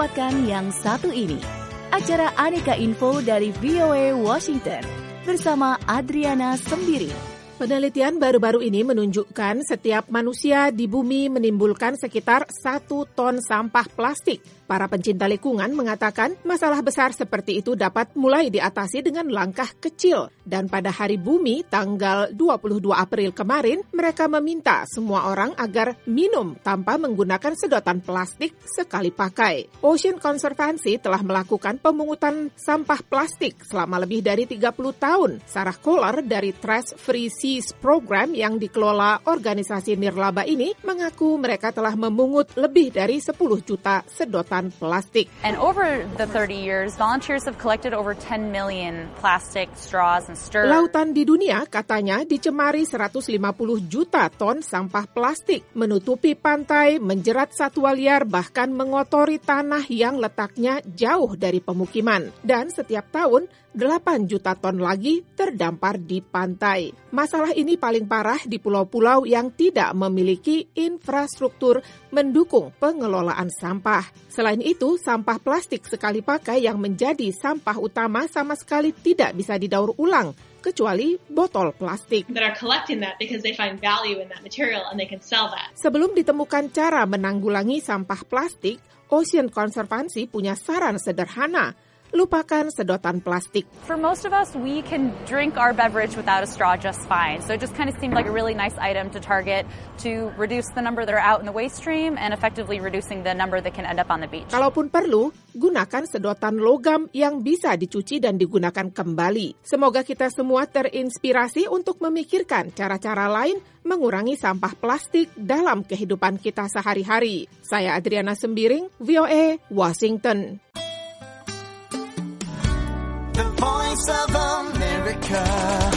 dengarkan yang satu ini. Acara Aneka Info dari VOA Washington bersama Adriana Sembiring. Penelitian baru-baru ini menunjukkan setiap manusia di bumi menimbulkan sekitar 1 ton sampah plastik. Para pencinta lingkungan mengatakan masalah besar seperti itu dapat mulai diatasi dengan langkah kecil. Dan pada Hari Bumi tanggal 22 April kemarin, mereka meminta semua orang agar minum tanpa menggunakan sedotan plastik sekali pakai. Ocean Conservancy telah melakukan pemungutan sampah plastik selama lebih dari 30 tahun. Sarah Kohler dari Trash Free Seas Program yang dikelola organisasi nirlaba ini mengaku mereka telah memungut lebih dari 10 juta sedotan plastik. And over the 30 years, volunteers have collected over 10 million plastic straws and stirrers. Lautan di dunia katanya dicemari 150 juta ton sampah plastik, menutupi pantai, menjerat satwa liar, bahkan mengotori tanah yang letaknya jauh dari pemukiman. Dan setiap tahun, 8 juta ton lagi terdampar di pantai. Masalah ini paling parah di pulau-pulau yang tidak memiliki infrastruktur mendukung pengelolaan sampah. Selain itu, sampah plastik sekali pakai yang menjadi sampah utama sama sekali tidak bisa didaur ulang, kecuali botol plastik. Sebelum ditemukan cara menanggulangi sampah plastik, Ocean Conservancy punya saran sederhana. Lupakan sedotan plastik. For most of us, we can drink our beverage without a straw just fine. So it just kind of seemed like a really nice item to target to reduce the number that are out in the waste stream and effectively reducing the number that can end up on the beach. Kalaupun perlu, gunakan sedotan logam yang bisa dicuci dan digunakan kembali. Semoga kita semua terinspirasi untuk memikirkan cara-cara lain mengurangi sampah plastik dalam kehidupan kita sehari-hari. Saya Adriana Sembiring, VOA, Washington. The Voice of America.